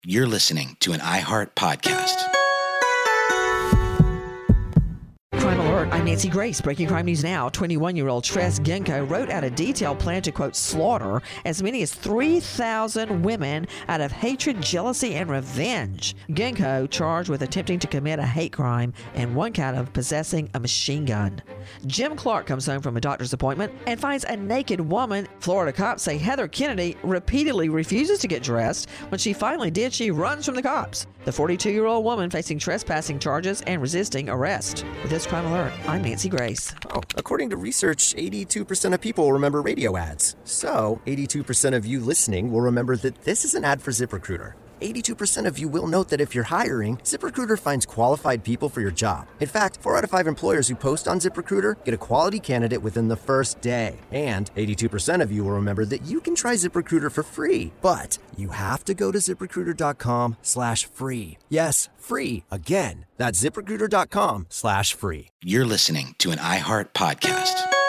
You're listening to an iHeart podcast. Crime Alert, I'm Nancy Grace. Breaking crime news now. 21-year-old Tres Genco wrote out a detailed plan to, quote, slaughter as many as 3,000 women out of hatred, jealousy, and revenge. Genco charged with attempting to commit a hate crime and one count of possessing a machine gun. Jim Clark comes home from a doctor's appointment and finds a naked woman. Florida cops say Heather Kennedy repeatedly refuses to get dressed. When she finally did, she runs from the cops. The 42-year-old woman facing trespassing charges and resisting arrest. With this Crime Alert, I'm Nancy Grace. According to research, 82% of people remember radio ads. So, 82% of you listening will remember that this is an ad for ZipRecruiter. 82% of you will note that if you're hiring, ZipRecruiter finds qualified people for your job. In fact, 4 out of 5 employers who post on ZipRecruiter get a quality candidate within the first day. And 82% of you will remember that you can try ZipRecruiter for free. But you have to go to ZipRecruiter.com/free. Yes, free. Again, that's ZipRecruiter.com/free. You're listening to an iHeart podcast.